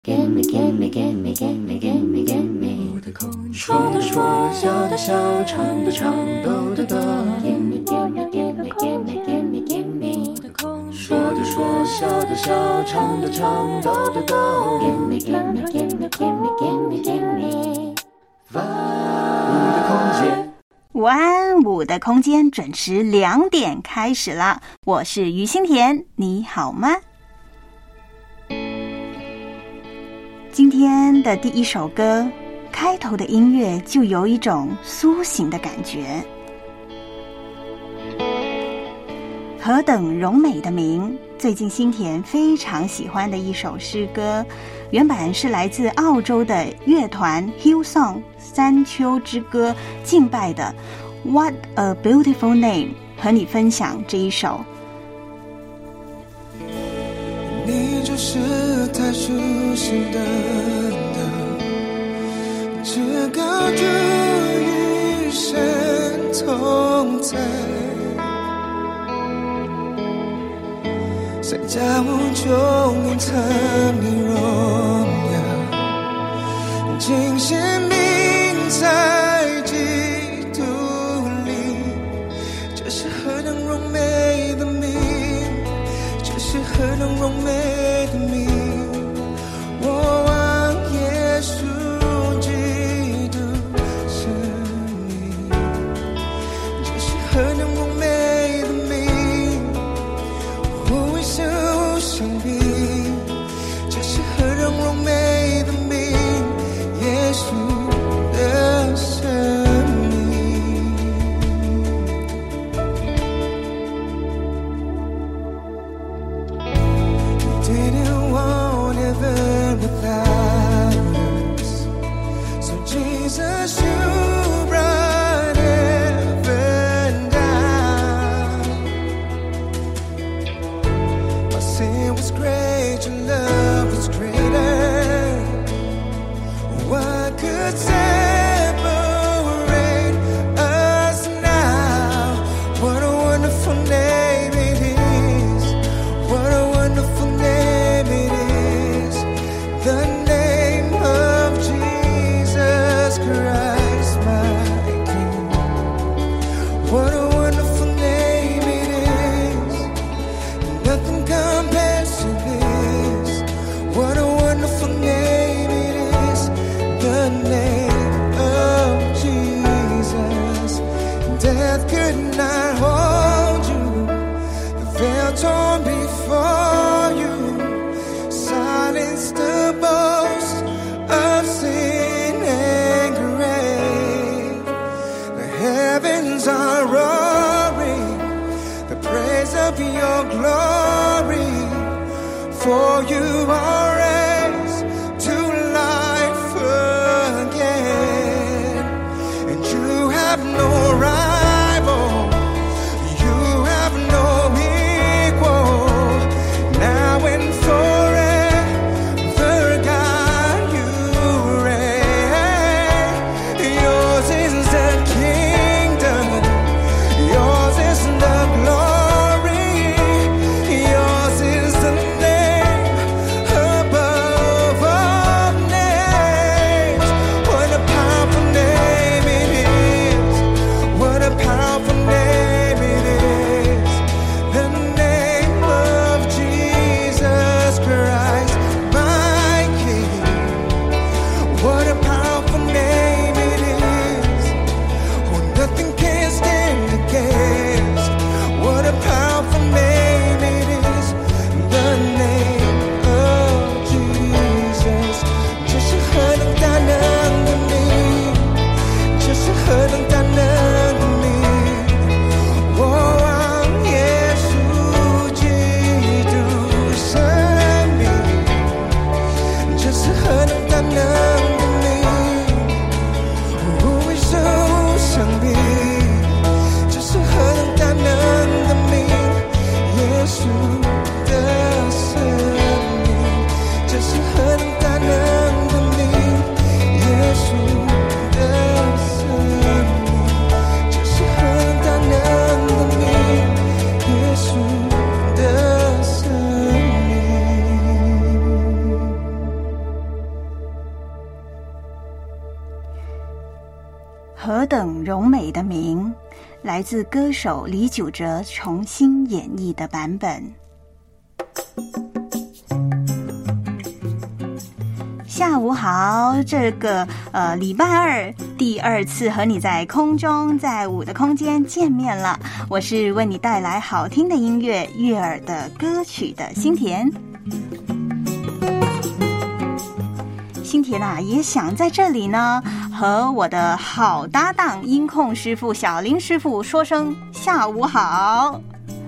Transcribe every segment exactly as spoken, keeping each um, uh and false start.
Gimme, gimme, gimme, gimme, gimme, gimme 说的说，笑的笑，唱的唱，抖的抖 Gimme, gimme, gimme, gimme, gimme, gimme 说的说，笑的笑，唱的唱，抖的抖 Gimme, gimme, gimme, gimme, gimme, gimme 五的空间午安，五的空间准时两点开始啦！我是于心田，你好吗？今天的第一首歌，开头的音乐就有一种苏醒的感觉。何等柔美的名，最近心田非常喜欢的一首诗歌，原版是来自澳洲的乐团 Hillsong 山丘之歌敬拜的 What a Beautiful Name， 和你分享这一首。 你就是太熟悉的这个主与神同在，在家无中隐藏你荣耀，尽显明在基督里，这是何等荣美的名，这是何等荣美的名，我望耶稣基督生命，这是何等荣美的名，我为神相比，这是何等荣美的名，耶稣的生命。Didn't want heaven without us, so Jesus, you brought heaven down. My sin was great, your love was greater. What could separate us now? What a wonderful name it is. What a wonderful name it is. The name of Jesus Christ, my King. What a wonderful name it is. Nothing compares to this. What a wonderful name it is. The name of Jesus. Death could not hold you. The veil torn before you. Silence the boast of sin and grave. The heavens are roaring the praise of your glory. For you are raised to life again, and you have no rival, you have no equal. Now and forever, God, you reign. Yours is the kingdom, yours is the glory, yours is the name 何等柔美的名，来自歌手李玖哲重新演绎的版本。下午好，这个呃礼拜二第二次和你在空中在舞的空间见面了，我是为你带来好听的音乐悦耳的歌曲的心田。心田啊，也想在这里呢和我的好搭档音控师傅小林师傅说声下午好。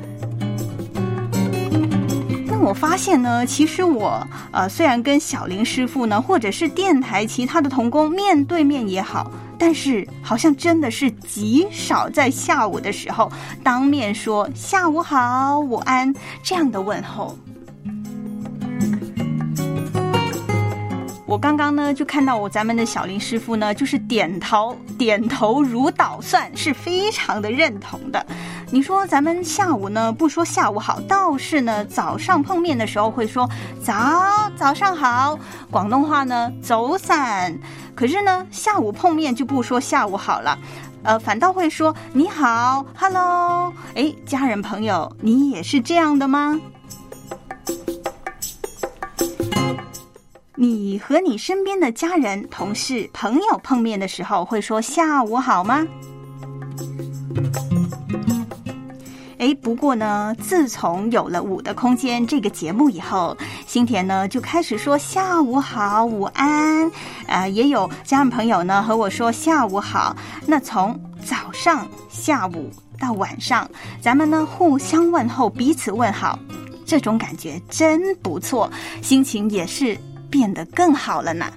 那我发现呢，其实我呃虽然跟小林师傅呢或者是电台其他的同工面对面也好，但是好像真的是极少在下午的时候当面说下午好午安这样的问候。我刚刚呢就看到我咱们的小林师傅呢就是点头点头如捣蒜，是非常的认同的。你说咱们下午呢不说下午好，倒是呢早上碰面的时候会说早早上好，广东话呢早晨，可是呢下午碰面就不说下午好了，呃，反倒会说你好 Hello。 诶，家人朋友，你也是这样的吗？你和你身边的家人、同事、朋友碰面的时候会说下午好吗？诶，不过呢，自从有了舞的空间这个节目以后，心田呢就开始说下午好、午安，呃，也有家人朋友呢和我说下午好。那从早上、下午到晚上，咱们呢互相问候，彼此问好，这种感觉真不错，心情也是变得更好了呢。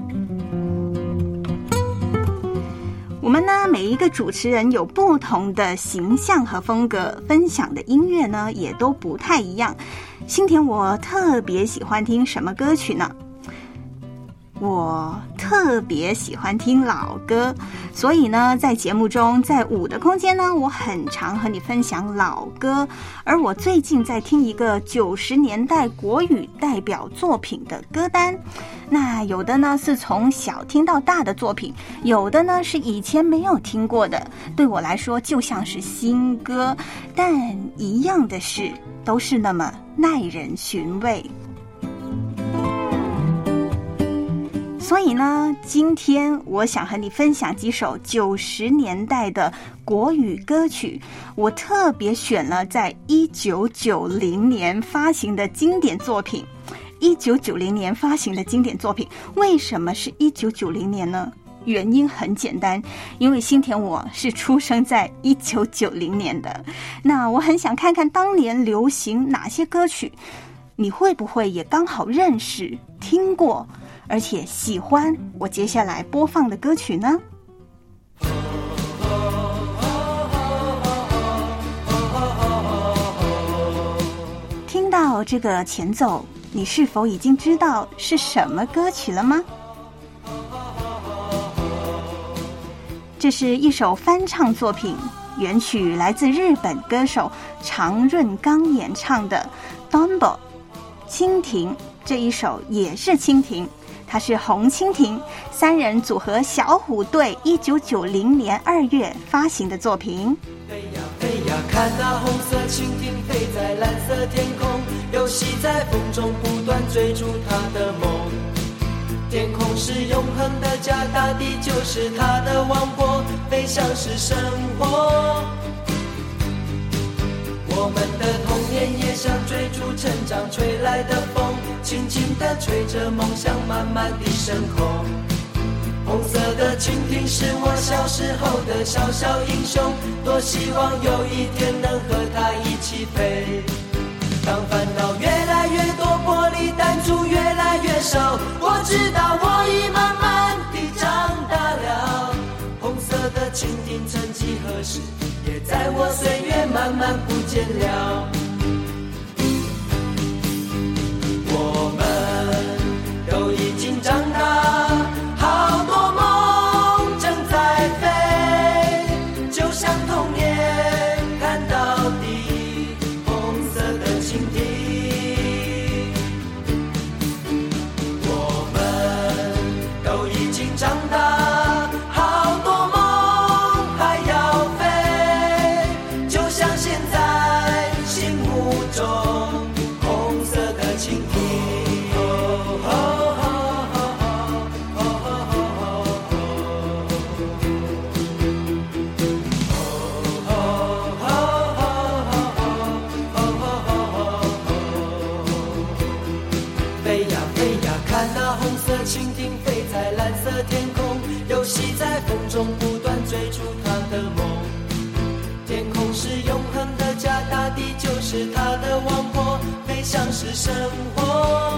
我们呢每一个主持人有不同的形象和风格，分享的音乐呢也都不太一样。心田我特别喜欢听什么歌曲呢？我特别喜欢听老歌，所以呢在节目中，在舞的空间呢，我很常和你分享老歌。而我最近在听一个九十年代国语代表作品的歌单，那有的呢是从小听到大的作品，有的呢是以前没有听过的，对我来说就像是新歌，但一样的是都是那么耐人寻味。所以呢，今天我想和你分享几首九十年代的国语歌曲。我特别选了在一九九零年发行的经典作品。一九九零年发行的经典作品，为什么是一九九零年呢？原因很简单，因为心田我是出生在一九九零年的。那我很想看看当年流行哪些歌曲，你会不会也刚好认识、听过，而且喜欢我接下来播放的歌曲呢？听到这个前奏，你是否已经知道是什么歌曲了吗？这是一首翻唱作品，原曲来自日本歌手常润刚演唱的《Dumbo》蜻蜓，这一首也是蜻蜓，它是红蜻蜓三人组合小虎队一九九零年二月发行的作品。 飞呀飞呀，看那红色蜻蜓飞在蓝色天空，游戏在风中不断追逐它的梦。天空是永恒的家，大地就是它的王国，飞翔是生活。我们的童年也像追逐成长吹来的风，轻轻地吹着梦想慢慢地升空。红色的蜻蜓是我小时候的小小英雄，多希望有一天能和它一起飞。当烦恼越来越多，玻璃弹珠越来越少，我知道我已慢慢地长大了。红色的蜻蜓曾几何时也在我岁月慢慢不见了。我们都已经长大，好多梦正在飞，就像童年看到的红色的蜻蜓。我们都已经长大，好多梦那红色蜻蜓飞在蓝色天空，游戏在风中不断追逐它的梦。天空是永恒的家，大地就是它的王国，飞翔是生活。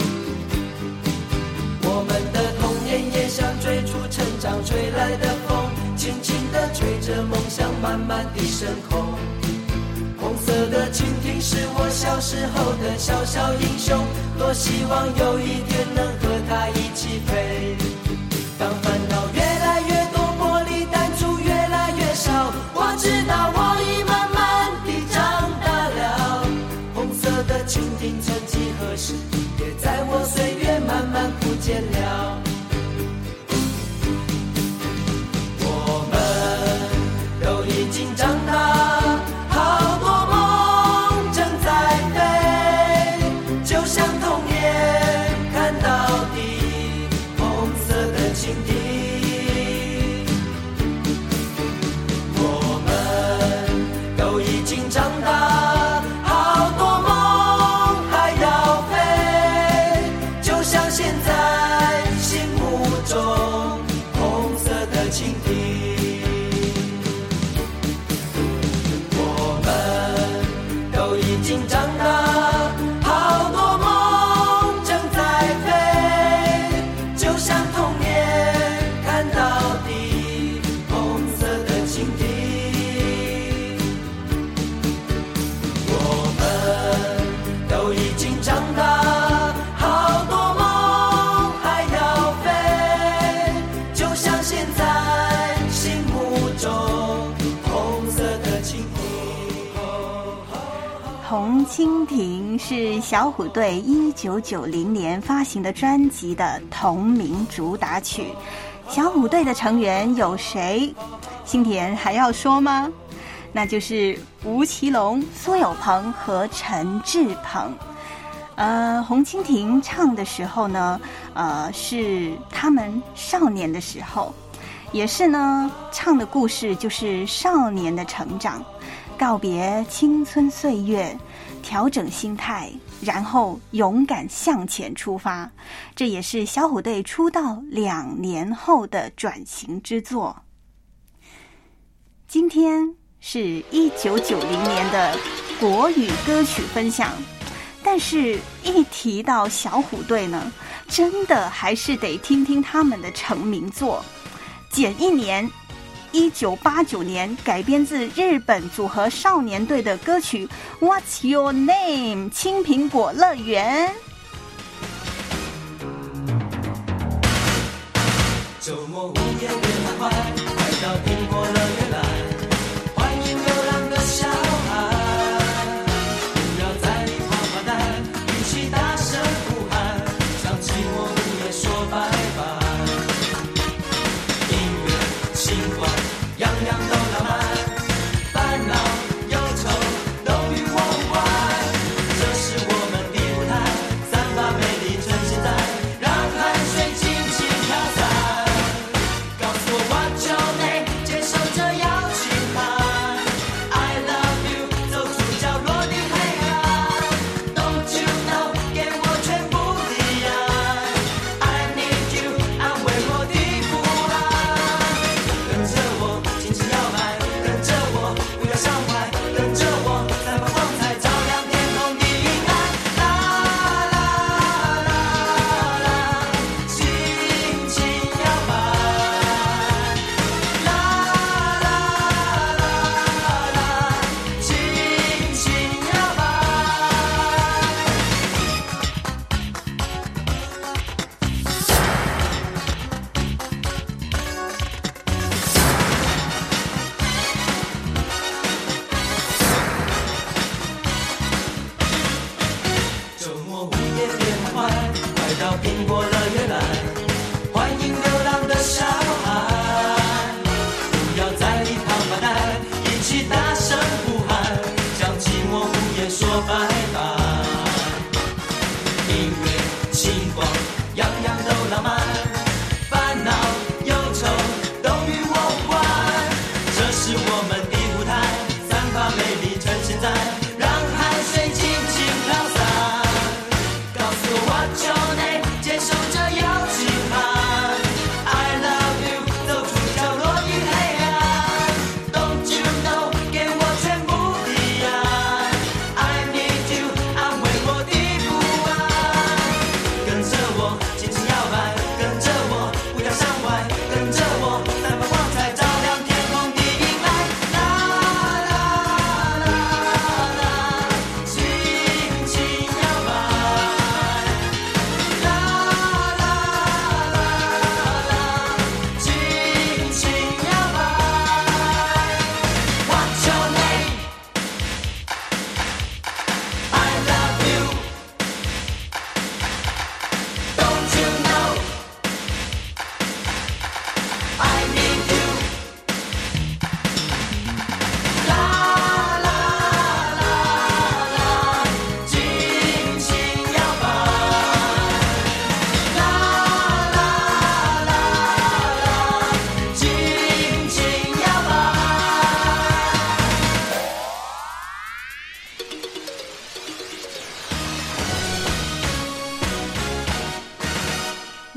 我们的童年也像追逐成长吹来的风，轻轻地吹着梦想慢慢地升空。红色的蜻蜓是我小时候的小小英雄，多希望有一天能和它一起飞。当烦恼越来越多，玻璃弹珠越来越少，我知道我已慢慢地长大了。红色的蜻蜓曾几何时也在我岁月慢慢不见了。我们都已经长大，好多梦正在飞，就像童年看到底红色的蜻蜓。我们都已经长大，好多梦还要飞，就像现在心目中红色的蜻蜓。我们都已经长大，好多梦正在飞，就像童年看到底红色的蜻蜓。我们都已经长大，好多梦还要飞，就像现在心目中红色的蜻蜓。 红蜻蜓是小虎队一九九零年发行的专辑的同名主打曲。小虎队的成员有谁？新田还要说吗？那就是吴奇隆、苏有朋和陈志朋。呃，红蜻蜓唱的时候呢，呃，是他们少年的时候，也是呢，唱的故事就是少年的成长，告别青春岁月，调整心态，然后勇敢向前出发。这也是小虎队出道两年后的转型之作。今天是一九九零年的国语歌曲分享，但是一提到小虎队呢，真的还是得听听他们的成名作。减一年，一九八九年改编自日本组合少年队的歌曲 What's Your Name 青苹果乐园。 周末午夜别太快，快到苹果乐园来，欢迎流浪的小孩，不要在里发发呆，一起大声呼喊，向寂寞午夜说拜拜。音乐、情怀，样样都浪漫，烦恼、忧愁都与我无关。这是我们的舞台，散发美丽趁现在，让汗水尽情飘散。告诉我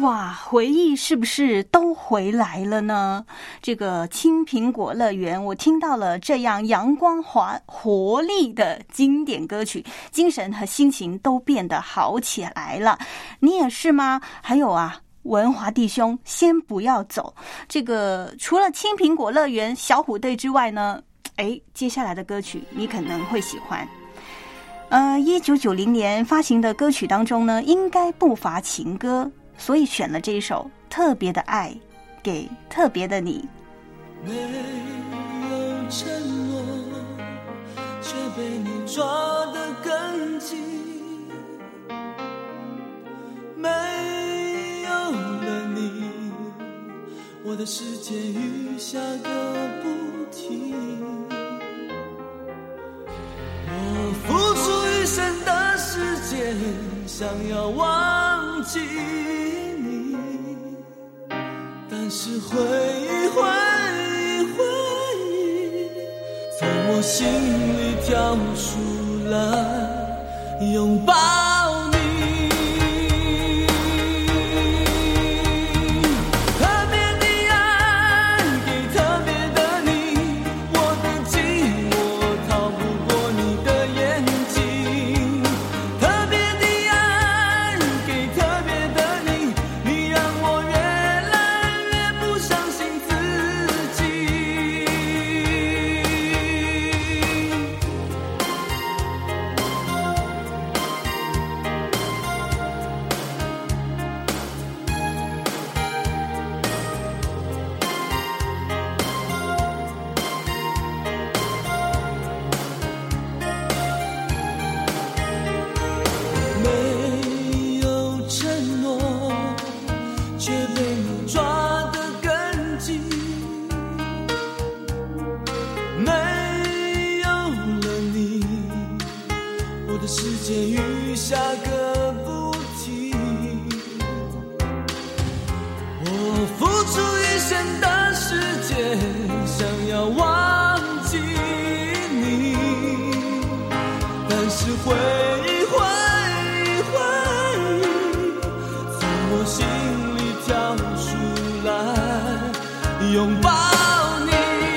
哇，回忆是不是都回来了呢？这个青苹果乐园，我听到了这样阳光华活力的经典歌曲，精神和心情都变得好起来了。你也是吗？还有啊，文华弟兄，先不要走。这个除了青苹果乐园、小虎队之外呢，哎，接下来的歌曲你可能会喜欢。呃，一九九零年发行的歌曲当中呢，应该不乏情歌。所以选了这一首特别的爱给特别的你。 没有承诺，却被你抓得更紧，没有了你，我的世界雨下个不停，我付出一生的时间想要忘记你，但是回忆回忆回忆从我心里跳出来拥抱你。特别的爱给特别的你，我的寂寞逃不过你的眼睛。特别的爱给特别的你，你让我越来越不相信自己。没有承诺，却被你抓得更紧，没有了你，我的世界雨下个不停，我付出一生的时间想要忘记你，但是回忆回忆回忆从我心里跳出来拥抱你。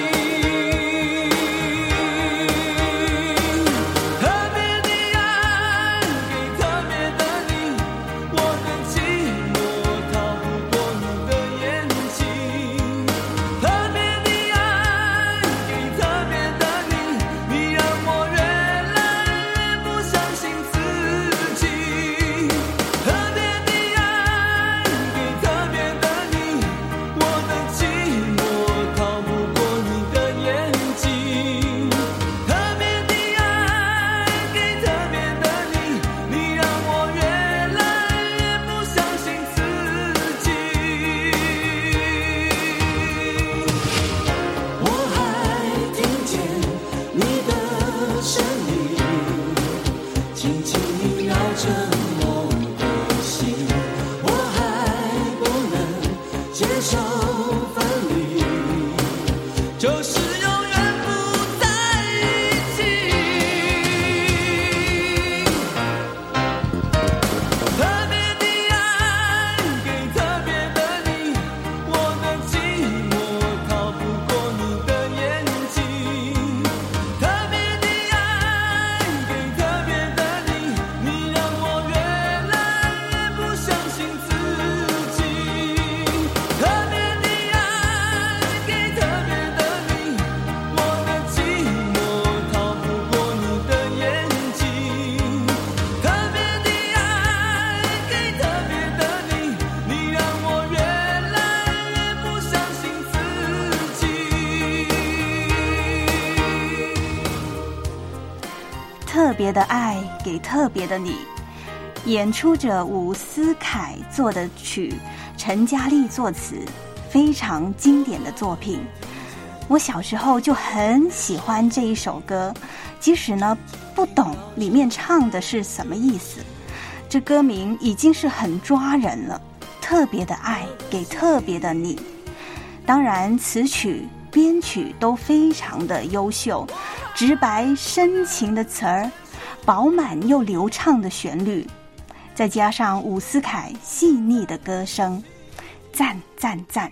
特别的爱给特别的你，我的寂寞逃不过你的眼睛。特别的爱给特别的你，你让我越来越不相信自己。特别的爱给特别的你，我的寂寞逃不过你的眼睛。特别的爱给特别的你，你让我越来越不相信自己。我还听见你的声音，轻轻萦绕着梦的心，我还不能接受分离，就是永远不在一起。特别的爱给特别的你，我的寂寞逃不过你的眼睛。特别的爱给特别的你，你让我越来越不相信自己。特别的爱给特别的你，我的寂寞逃不过你的眼睛。特别的爱给特别的你，你让我越来越不相信自己。 特别的爱给特别的你，演出者伍思凯作的曲，陈嘉丽作词，非常经典的作品。我小时候就很喜欢这一首歌，即使呢不懂里面唱的是什么意思，这歌名已经是很抓人了。特别的爱给特别的你，当然词曲编曲都非常的优秀，直白深情的词儿，饱满又流畅的旋律， 再加上伍思凯细腻的歌声，赞赞赞！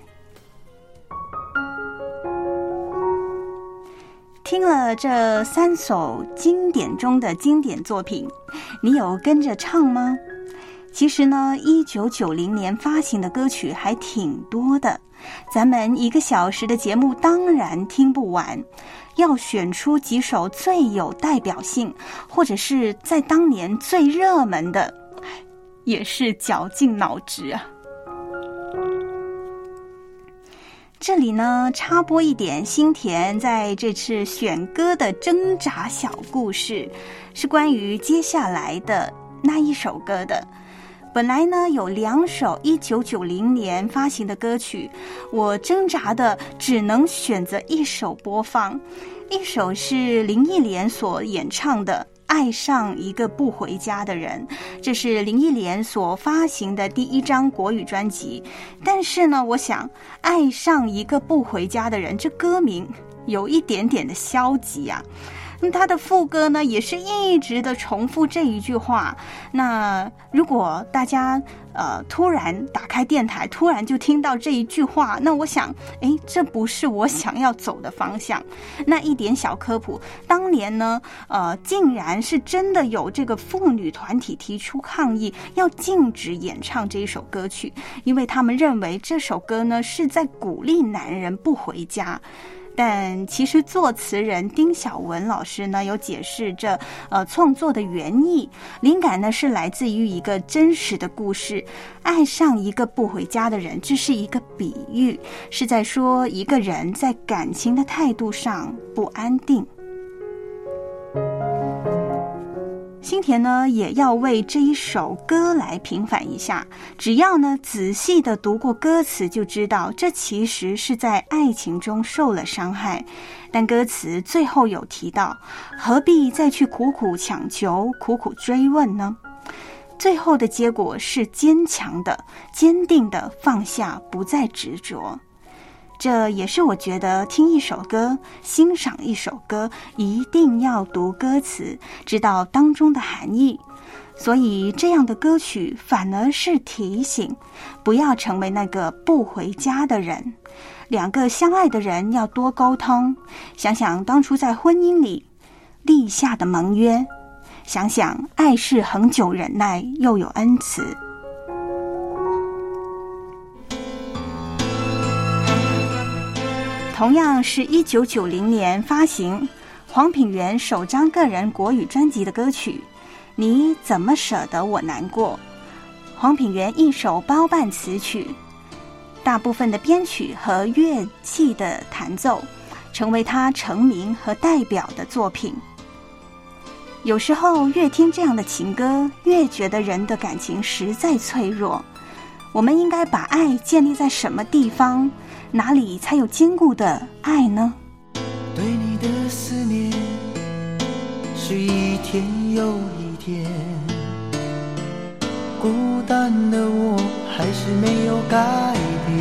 听了这三首经典中的经典作品，你有跟着唱吗？其实呢，一九九零年发行的歌曲还挺多的，咱们一个小时的节目当然听不完，要选出几首最有代表性，或者是在当年最热门的，也是绞尽脑汁啊。这里呢，插播一点新田在这次选歌的挣扎小故事，是关于接下来的那一首歌的。本来呢有两首一九九零年发行的歌曲，我挣扎的只能选择一首播放，一首是林忆莲所演唱的爱上一个不回家的人，这是林忆莲所发行的第一张国语专辑。但是呢，我想爱上一个不回家的人这歌名有一点点的消极啊。那他的副歌呢，也是一直的重复这一句话。那如果大家呃突然打开电台，突然就听到这一句话，那我想，诶，这不是我想要走的方向。那一点小科普，当年呢，呃，竟然是真的有这个妇女团体提出抗议，要禁止演唱这一首歌曲，因为他们认为这首歌呢是在鼓励男人不回家。但其实作词人丁晓文老师呢有解释这呃创作的原意，灵感呢是来自于一个真实的故事，爱上一个不回家的人，这是一个比喻，是在说一个人在感情的态度上不安定。新田呢也要为这一首歌来平反一下，只要呢仔细的读过歌词就知道，这其实是在爱情中受了伤害。但歌词最后有提到，何必再去苦苦强求，苦苦追问呢？最后的结果是坚强的、坚定的放下，不再执着。这也是我觉得听一首歌，欣赏一首歌，一定要读歌词，知道当中的含义。所以这样的歌曲反而是提醒，不要成为那个不回家的人。两个相爱的人要多沟通，想想当初在婚姻里立下的盟约，想想爱是恒久忍耐又有恩慈。同样是一九九零年发行黄品源首张个人国语专辑的歌曲，你怎么舍得我难过，黄品源一手包办词曲，大部分的编曲和乐器的弹奏成为他成名和代表的作品。有时候越听这样的情歌，越觉得人的感情实在脆弱。我们应该把爱建立在什么地方，哪里才有坚固的爱呢？ 对你的思念是一天又一天，孤单的我还是没有改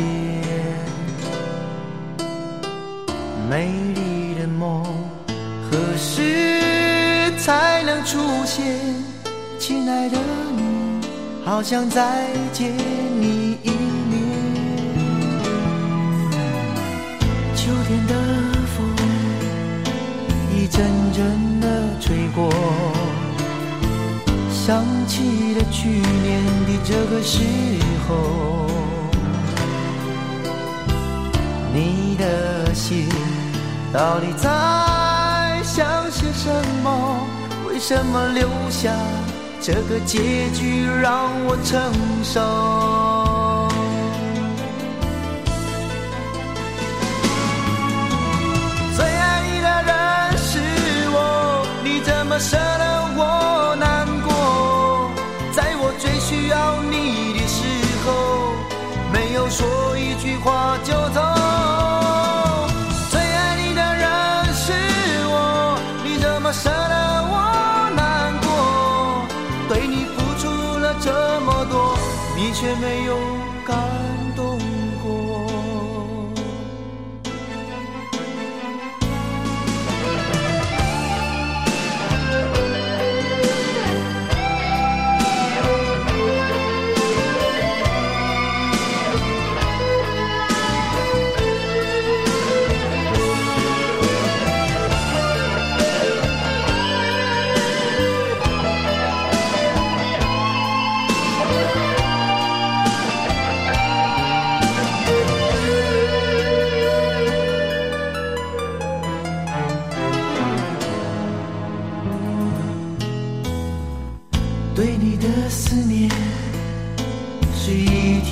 变。美丽的梦何时才能出现？亲爱的你，好想再见你一面。秋天的风一阵阵的吹过，想起了去年的这个时候，你的心到底在想些什么？为什么留下这个结局让我承受？最爱你的人是我，你怎么舍得我难过？在我最需要你的时候，没有说一句话就走。最爱你的人是我，你怎么舍得我难过？对你付出了这么多，你却没有感动过。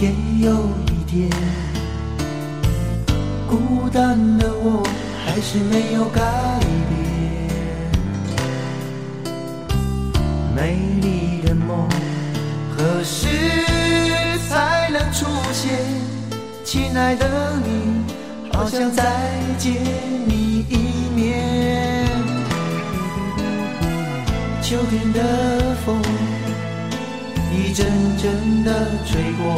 也有一天，孤单的我还是没有改变。美丽的梦何时才能出现？亲爱的你，好想再见你一面。秋天的风一阵阵的吹过，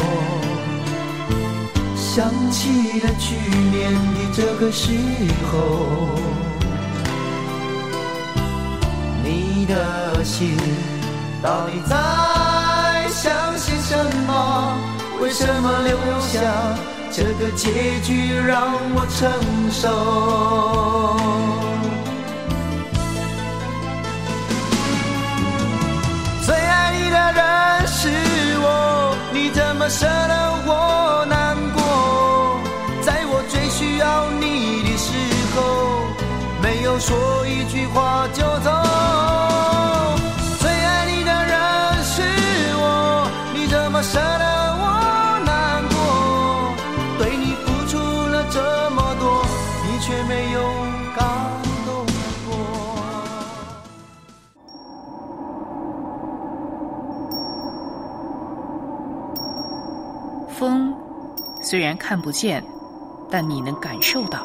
想起了去年的这个时候，你的心到底在想些什么？为什么留下这个结局让我承受？最爱你的人是我，你怎么舍得我难过？在我最需要你的时候，没有说一句话就走。最爱你的人是我，你怎么舍得我难过？对你付出了这么多，你却没有感动过。 风虽然看不见，但你能感受到。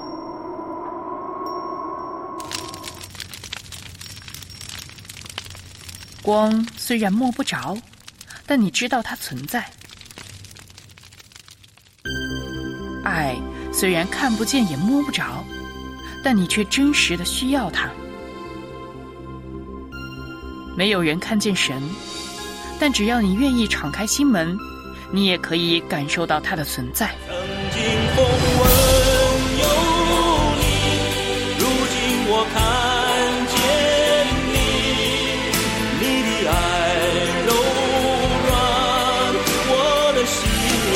光虽然摸不着，但你知道它存在。爱虽然看不见也摸不着，但你却真实的需要它。没有人看见神，但只要你愿意敞开心门，你也可以感受到它的存在。 曾经风闻有你，如今我看见你，你的爱柔软我的心，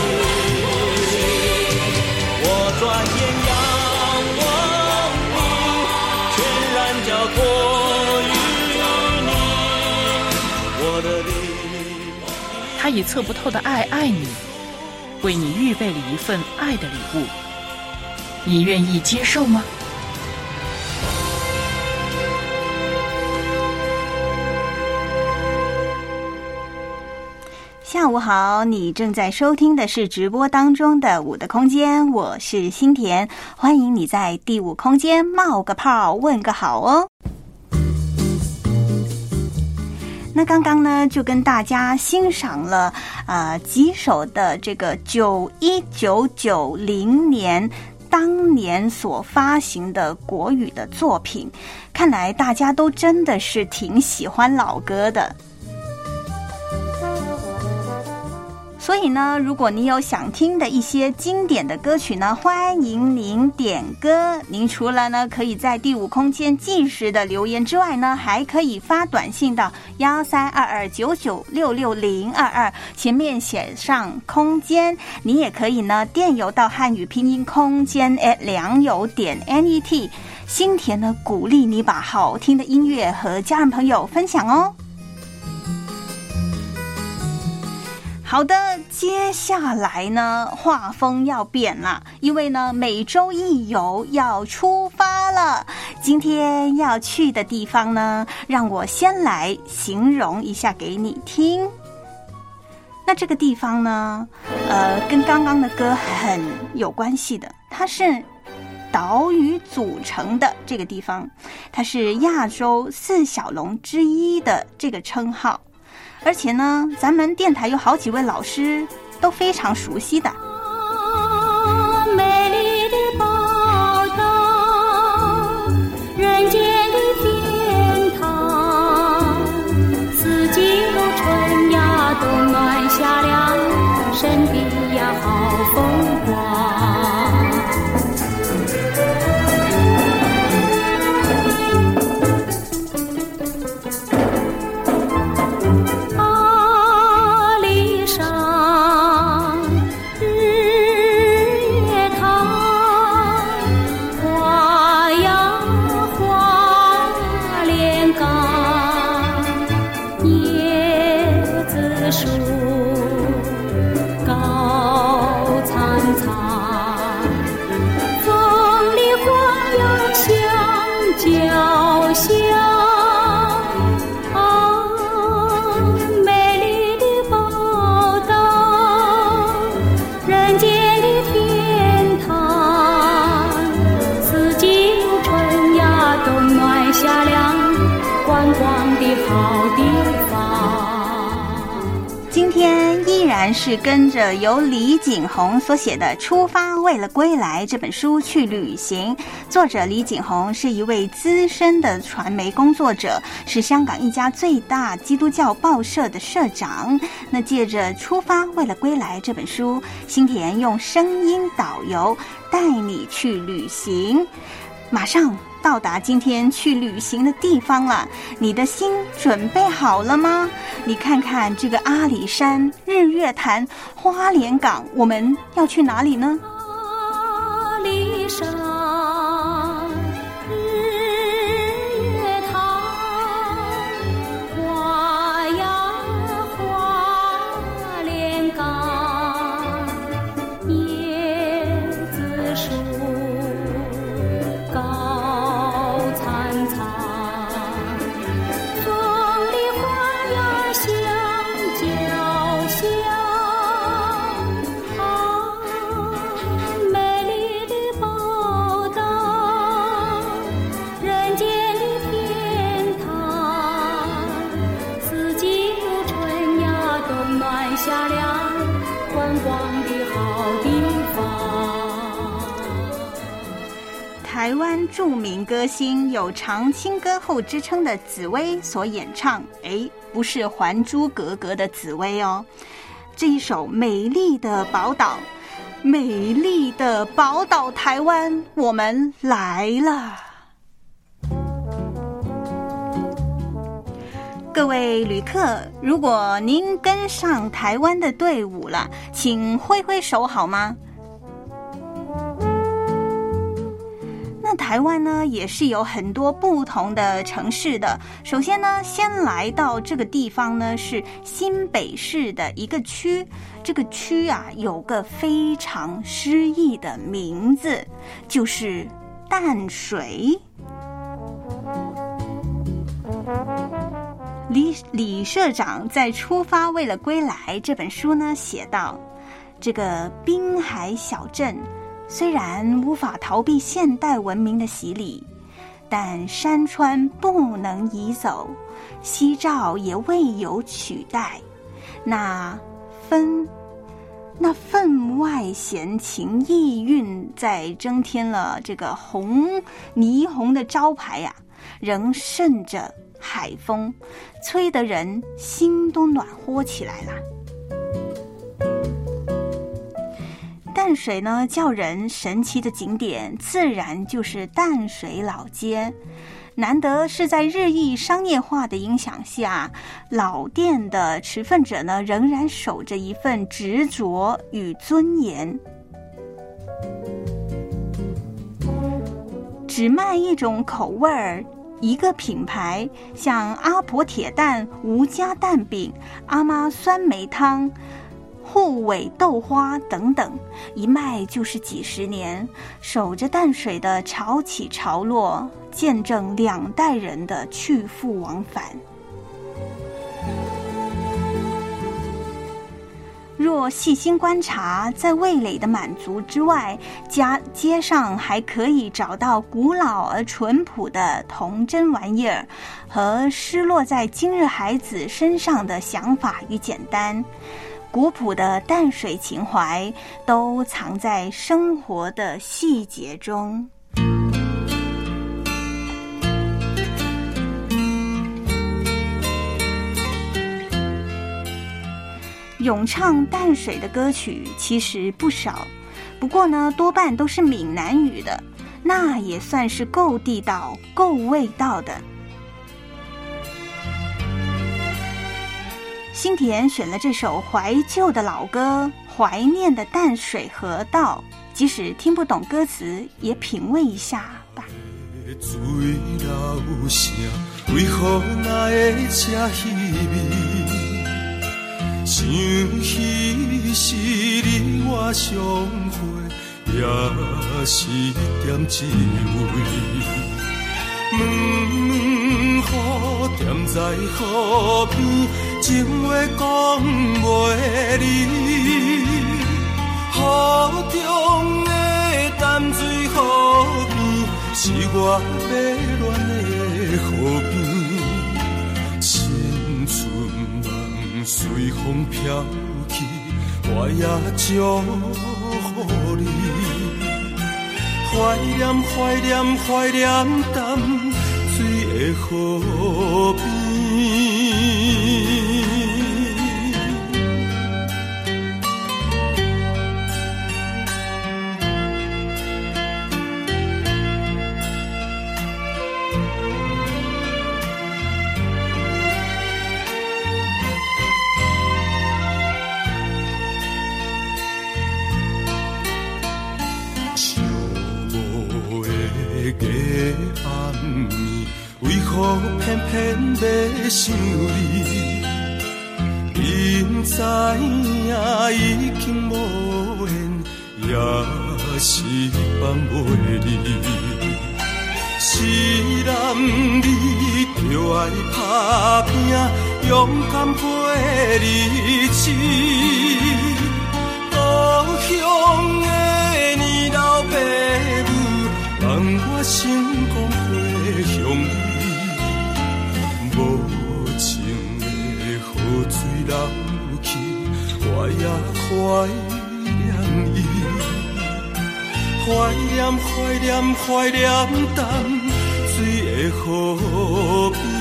我转眼仰望你，全然交托于你，我的灵。 他以测不透的爱爱你，为你预备了一份爱的礼物，你愿意接受吗？ 下午好，你正在收听的是直播当中的五的空间，我是心田，欢迎你在第五空间冒个泡问个好哦。那刚刚呢，就跟大家欣赏了呃几首的这个九一九九零年当年所发行的国语的作品，看来大家都真的是挺喜欢老歌的。所以呢，如果你有想听的一些经典的歌曲呢，欢迎您点歌。您除了呢可以在第五空间即时的留言之外呢，还可以发短信到幺三二二九九六六零二二，前面写上空间。你也可以呢电邮到汉语拼音空间 at 良友点 net。心田呢鼓励你把好听的音乐和家人朋友分享哦。好的，接下来呢，画风要变了，因为呢，每周一游要出发了。今天要去的地方呢，让我先来形容一下给你听。那这个地方呢，呃，跟刚刚的歌很有关系的，它是岛屿组成的这个地方，它是亚洲四小龙之一的这个称号。而且呢，咱们电台有好几位老师都非常熟悉的。 美丽的宝岛，人间的天堂，四季如春呀，冬暖夏凉，神秘呀好风光。日好地方。 今天依然是跟着由李锦宏所写的《出发为了归来》这本书去旅行。作者李锦宏是一位资深的传媒工作者，是香港一家最大基督教报社的社长。那借着《出发为了归来》这本书，新田用声音导游带你去旅行。马上到达今天去旅行的地方了，你的心准备好了吗？你看看这个阿里山、日月潭、花莲港，我们要去哪里呢？ 阿里山、日月潭，花呀花莲港，椰子树高苍苍，风里花呀香脚香，啊，美丽的宝岛，人间的天堂，四季如春呀，冬暖夏凉，观光的好地方。 台湾著名歌星有长青歌后之称的紫薇所演唱，诶，不是《还珠格格》的紫薇哦，这一首《美丽的宝岛》，美丽的宝岛台湾，我们来了。各位旅客，如果您跟上台湾的队伍了，请挥挥手好吗？那台湾呢，也是有很多不同的城市的。首先呢，先来到这个地方呢，是新北市的一个区。这个区啊，有个非常诗意的名字，就是淡水。李李社长在《出发为了归来》这本书呢，写道：这个滨海小镇虽然无法逃避现代文明的洗礼，但山川不能移走，夕照也未有取代。那分那分外闲情逸韵，在增添了这个红霓虹的招牌呀、啊，仍渗着海风，吹得人心都暖和起来了。淡水呢，叫人神奇的景点，自然就是淡水老街。难得是在日益商业化的影响下，老店的持份者呢，仍然守着一份执着与尊严。只卖一种口味儿，一个品牌，像阿婆铁蛋、吴家蛋饼、阿妈酸梅汤、护尾豆花等等，一卖就是几十年，守着淡水的潮起潮落，见证两代人的去复往返。若细心观察，在味蕾的满足之外，家街上还可以找到古老而淳朴的童真玩意儿，和失落在今日孩子身上的想法与简单。古朴的淡水情怀，都藏在生活的细节中。咏唱淡水的歌曲其实不少，不过呢，多半都是闽南语的，那也算是够地道、够味道的。新田选了这首怀旧的老歌《怀念的淡水河道》，即使听不懂歌词，也品味一下吧。 水流声为何那会这稀微？想起是你我相会，也是点一位。问问雨点在河边，情话讲袂离。河中的淡水河边，是我迷恋的河边。 随风飘去，我也祝福你。怀念怀念怀念淡水的河边。偏偏要想你，因知影已经无缘，也是放袂离。是男儿就爱打拼，勇敢陪日子。故乡的年老爸母，望我成功回乡里。无情的雨水流去，我也怀念伊，怀念怀念怀念淡水的河边。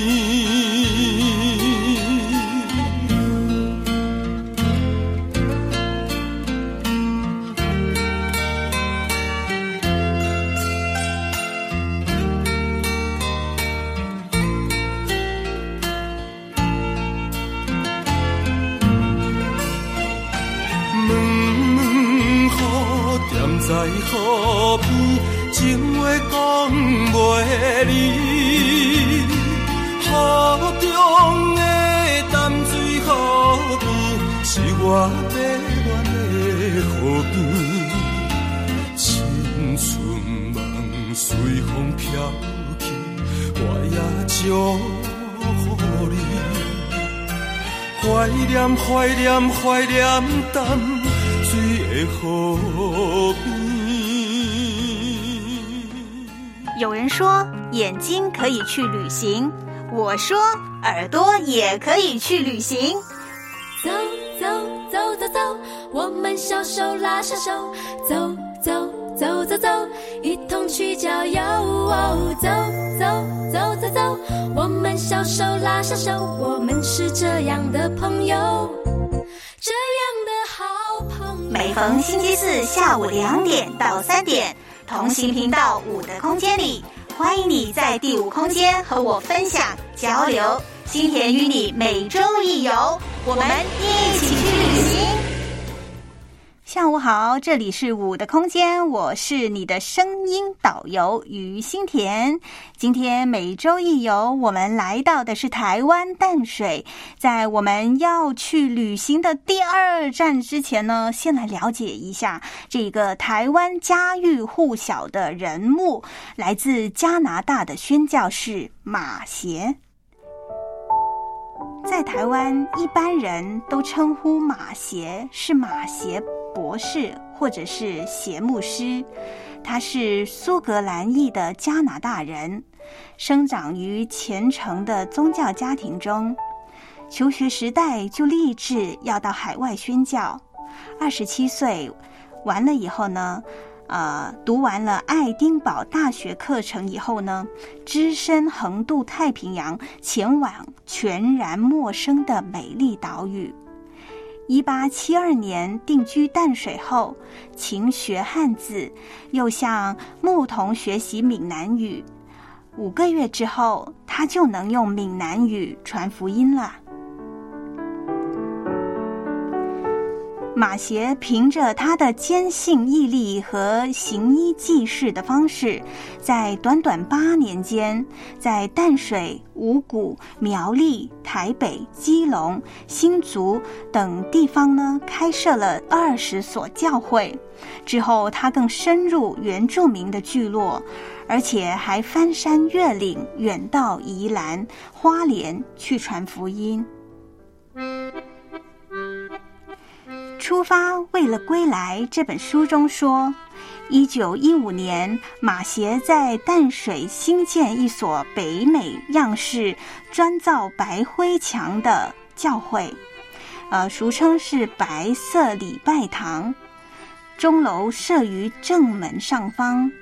在河边，情话讲袂离，河中的淡水河边，是我迷恋的河边。青春梦随风飘去，我也祝福你。怀念怀念怀念淡水的河边。 有人说眼睛可以去旅行，我说耳朵也可以去旅行。 走走走走走，我们小手拉小手，走走走走走，一同去郊游。走走走走走，我们小手拉小手，我们是这样的朋友，这样的好朋友。 每逢星期四下午两点到三点，同行频道五的空间里，欢迎你在第五空间和我分享交流。新田与你每周一游，我们一起去旅行。下午好，这里是五的空间，我是你的声音导游于新田。今天每周一游，我们来到的是台湾淡水。在我们要去旅行的第二站之前呢，先来了解一下这个台湾家喻户晓的人物，来自加拿大的宣教士马偕。在台湾，一般人都称呼马偕是马偕博士或者是偕牧师。他是苏格兰裔的加拿大人，生长于虔诚的宗教家庭中。求学时代就立志要到海外宣教。二十七岁完了以后呢，呃，读完了爱丁堡大学课程以后呢，只身横渡太平洋，前往全然陌生的美丽岛屿。一八七二年定居淡水后，勤学汉字，又向牧童学习闽南语。五个月之后，他就能用闽南语传福音了。马偕凭着他的坚信毅力和行医济世的方式，在短短八年间，在淡水、五股、苗栗、台北、基隆、新竹等地方呢，开设了二十所教会。之后，他更深入原住民的聚落，而且还翻山越岭，远到宜兰、花莲去传福音。出发为了归来这本书中说，一九一五年，马偕在淡水新建一所北美样式砖造白灰墙的教会。 呃，俗称是白色礼拜堂。钟楼设于正门上方。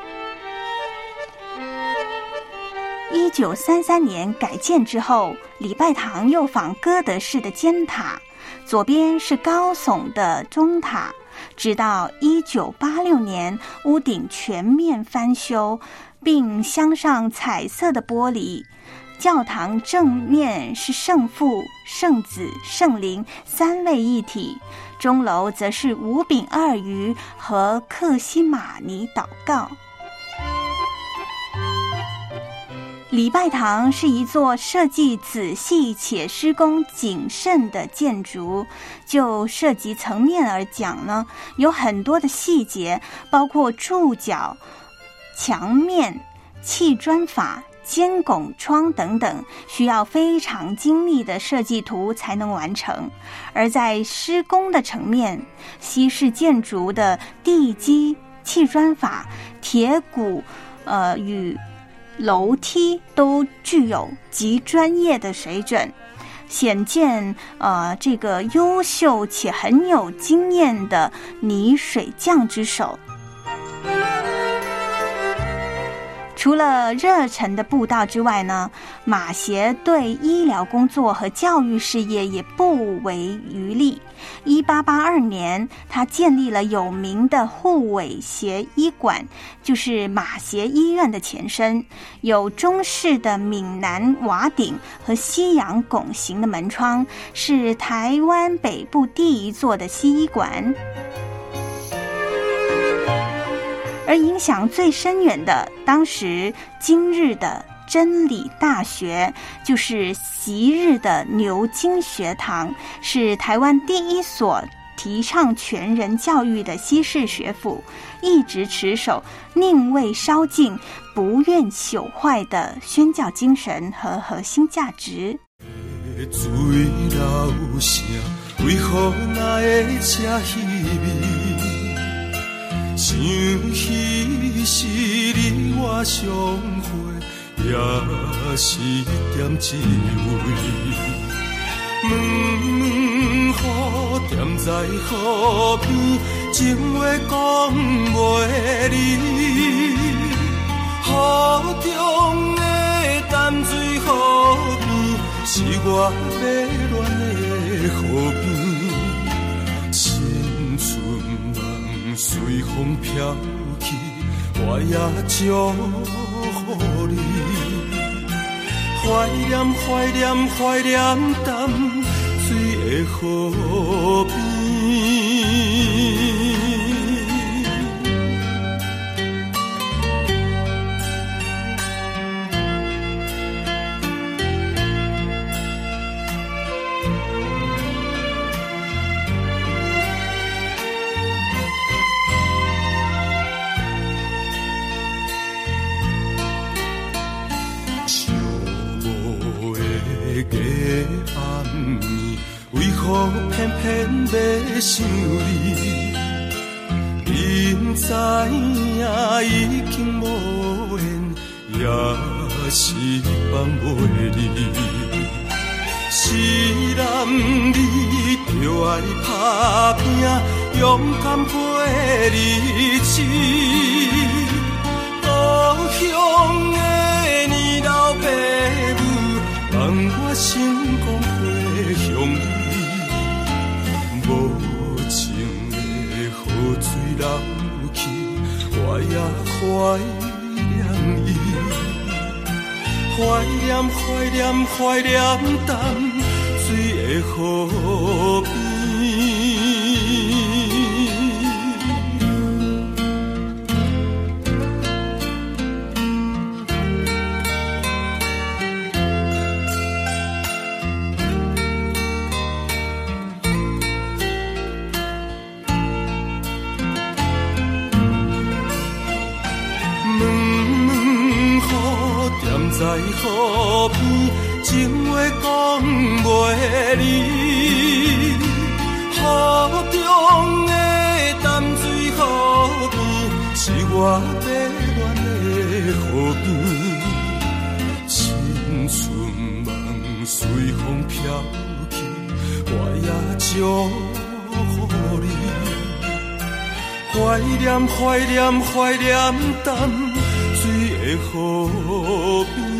一九三三年改建之后，礼拜堂又仿哥德式的尖塔，左边是高耸的钟塔。直到一九八六年，屋顶全面翻修，并镶上彩色的玻璃。教堂正面是圣父、圣子、圣灵三位一体，钟楼则是五饼二鱼和克西玛尼祷告。礼拜堂是一座设计仔细且施工谨慎的建筑。就设计层面而讲呢，有很多的细节，包括柱脚、墙面、砌砖法、尖拱窗等等，需要非常精密的设计图才能完成。而在施工的层面，西式建筑的地基、砌砖法、铁骨呃与楼梯都具有极专业的水准，显见呃这个优秀且很有经验的泥水匠之手。除了热忱的布道之外呢，马偕对医疗工作和教育事业也不遗余力。一八八二年，他建立了有名的护卫协医馆，就是马偕医院的前身，有中式的闽南瓦顶和西洋拱形的门窗，是台湾北部第一座的西医馆。而影响最深远的，当时今日的真理大学，就是昔日的牛津学堂，是台湾第一所提倡全人教育的西式学府，一直持守宁为烧尽不愿朽坏的宣教精神和核心价值。 水流声为何那会这稀微，想起是你我相会，也是点一位。问问雨点在河边，情话讲袂离。雨中的淡水河边，是我迷恋的河边。青春梦随风飘去，我也祝福你。怀念怀念怀念淡水的河边。偏偏要想你，明知影已经无缘，也是放袂离。是男儿就爱打拼，勇敢过日子。故乡的年老爸母，望我成功回乡里。无情的河水流去，我也怀念伊，怀念怀念怀念淡水的河边。在河边，情话讲袂离。雨中的淡水河边，是我迷恋的河边。青春梦随风飘去，我也祝福你，怀念怀念怀念淡水的河边。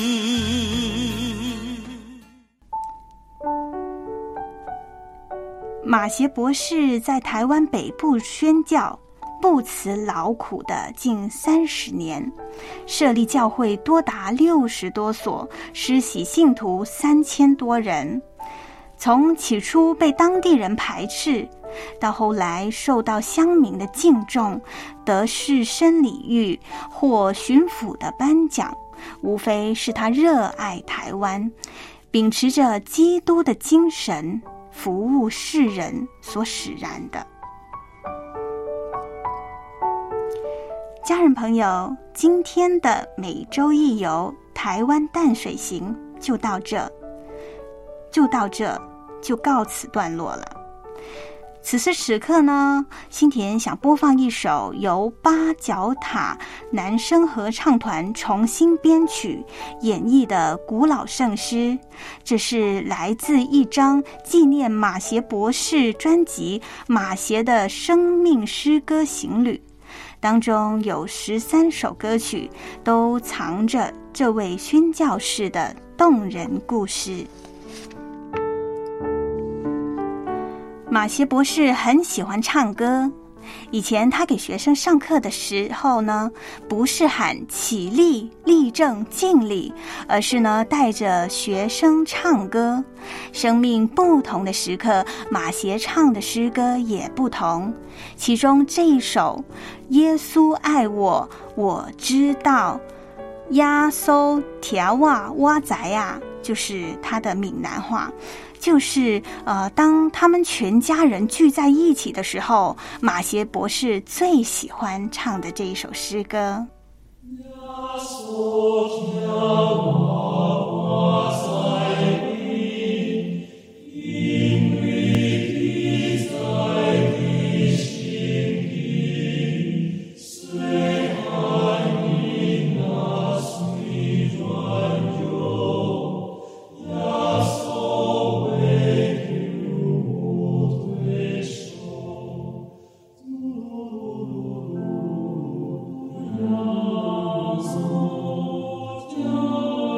马偕博士在台湾北部宣教，不辞劳苦的近三十年，设立教会多达六十多所，施洗信徒三千多人。从起初被当地人排斥，到后来受到乡民的敬重，得士绅礼遇或巡抚的颁奖，无非是他热爱台湾，秉持着基督的精神，服务世人所使然的。家人朋友，今天的每周一游台湾淡水行就到这，就到这，就告此段落了。此时此刻呢，新田想播放一首由八角塔男声合唱团重新编曲演绎的古老圣诗，这是来自一张纪念马偕博士专辑《马偕的生命诗歌行旅》，当中有十三首歌曲，都藏着这位宣教士的动人故事。马偕博士很喜欢唱歌，以前他给学生上课的时候呢，不是喊起立、立正、敬礼，而是呢带着学生唱歌。生命不同的时刻，马偕唱的诗歌也不同。其中这一首《耶稣爱我，我知道》，亚搜条哇哇仔呀，就是他的闽南话。就是呃，当他们全家人聚在一起的时候，马偕博士最喜欢唱的这一首诗歌。 Oh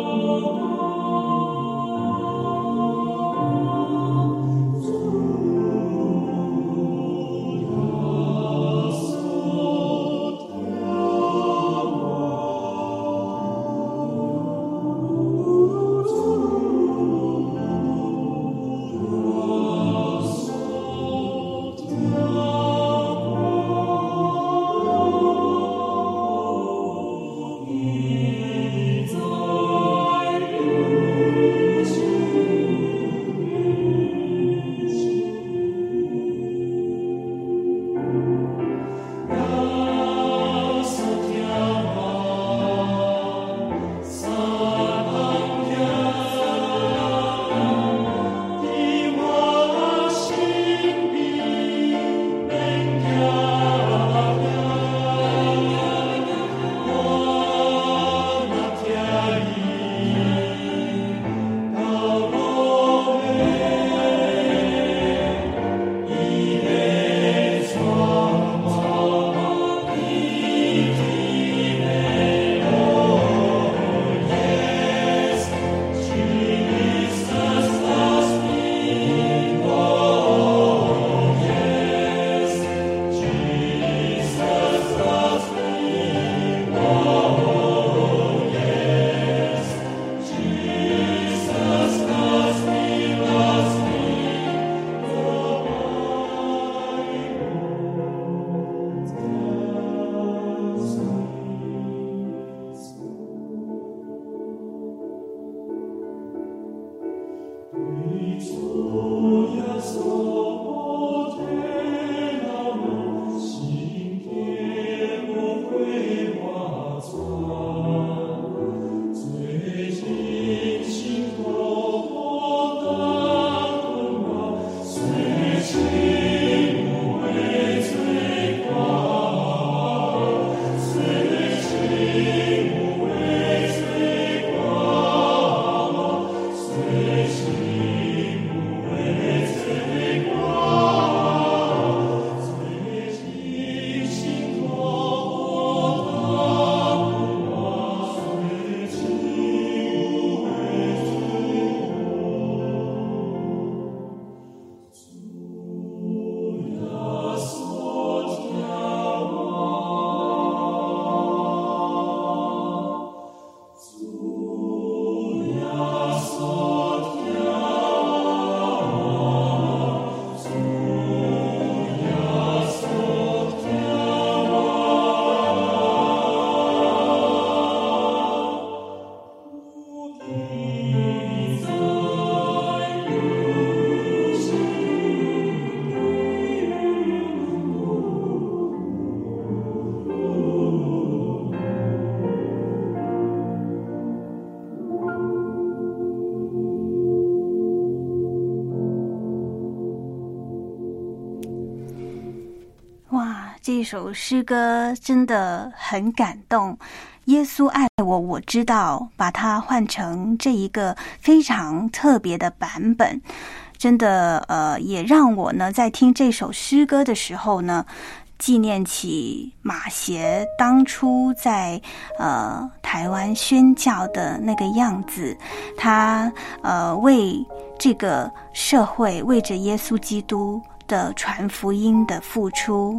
这首诗歌真的很感动。耶稣爱我，我知道，把它换成这一个非常特别的版本，真的呃，也让我呢在听这首诗歌的时候呢，纪念起马协当初在呃台湾宣教的那个样子，他呃为这个社会，为着耶稣基督的传福音的付出。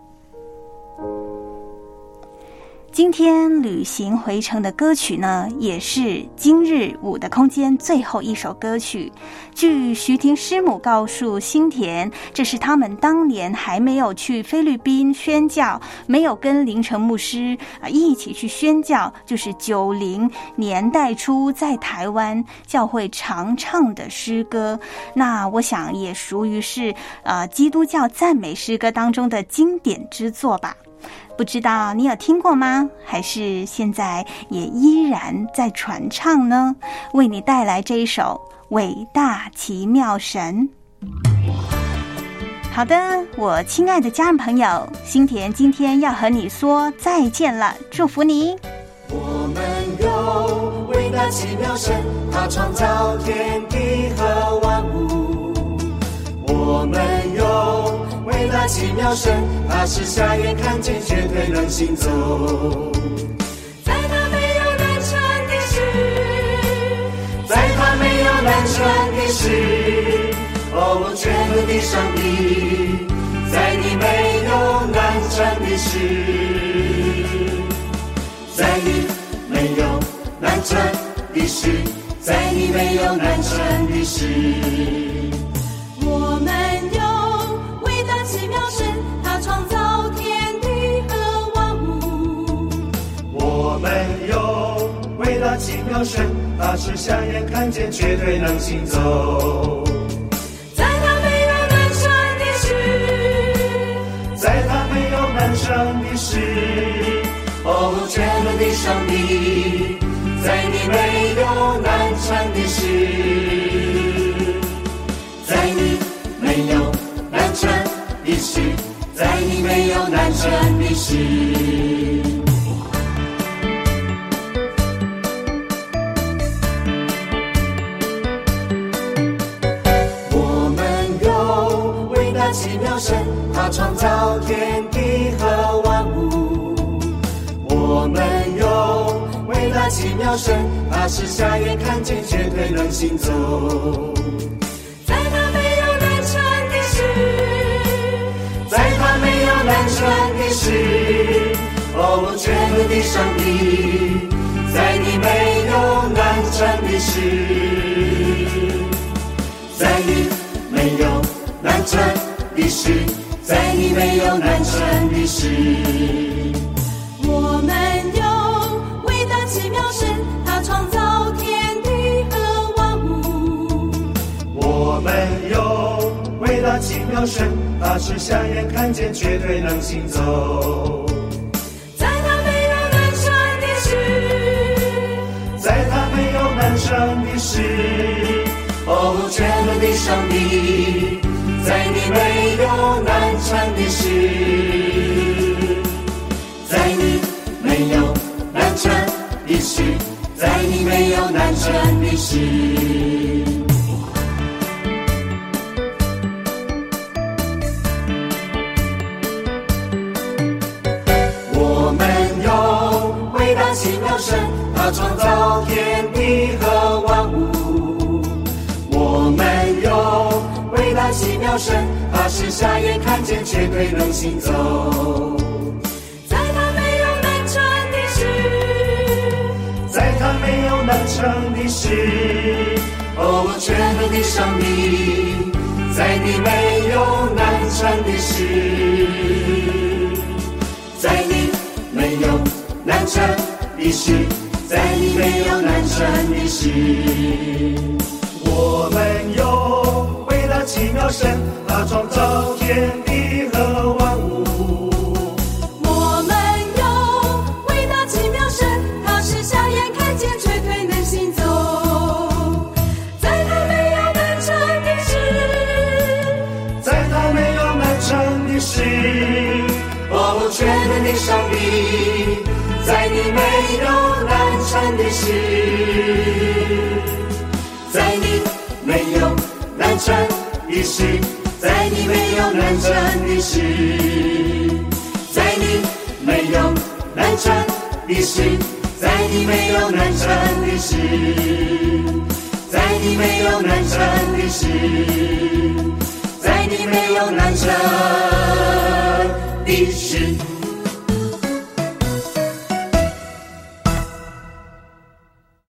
今天旅行回程的歌曲呢，也是今日五的空间最后一首歌曲。据徐婷师母告诉新田，这是他们当年还没有去菲律宾宣教，没有跟林成牧师啊一起去宣教，就是九零年代初在台湾教会常唱的诗歌。那我想也属于是呃基督教赞美诗歌当中的经典之作吧。不知道你有听过吗？还是现在也依然在传唱呢？为你带来这一首《伟大奇妙神》。好的，我亲爱的家人朋友，新田今天要和你说再见了，祝福你。 我们有伟大奇妙神，他创造天地和万物。我们有伟大奇妙神，他是瞎眼看见，绝对能行走。在他没有难成的事，在他没有难成的事。哦，全能的上帝，在你没有难成的事，在你没有难成的事，在你没有难成的事。我们有伟大奇妙神，他创造天地和万物。我们有伟大奇妙神，他是瞎眼看见，绝对能行走。在他没有难成的事，在他没有难成的事。哦，全能的上帝，在你没有难成的事，在你没有难成的事，在你没有难成的事。我们有伟大奇妙神，他创造天地和万物。我们有伟大奇妙神，他是瞎眼看见，绝对能行走。在他没有难成的事，在他没有难成的事。哦，全能的上帝，在你没有难成的事，在你没有难成的事，在你没有难成的事。我们有伟大奇妙神，他创造天地和万物。我们有伟大奇妙神，他是瞎眼看见，绝对能行走。在他没有难成的事，在他没有难成的事。哦，全能的上帝，在你没有难成的事，在你没有难成的事，在你没有难成的事。我们有伟大奇妙神，他创造天地和万物。我们有伟大奇妙神，他是瞎眼看见，绝对能行走。在他没有难成的事，在他没有难成的事。哦，全能的上帝，在你没有难成的事，在你没有难成的事，在你没有难成的事。我们有伟大奇妙神，他创造天地和万物。我们有伟大奇妙神，他是瞎眼看见，绝对能行走。在他没有难成的事，在他没有难成的事。哦， 全能的上帝，在你没有难成的事，在你没有难成的事，在你没有难成的事，在你没有难成的事，在你没有难成的事，在你没有难成的事，在你没有难成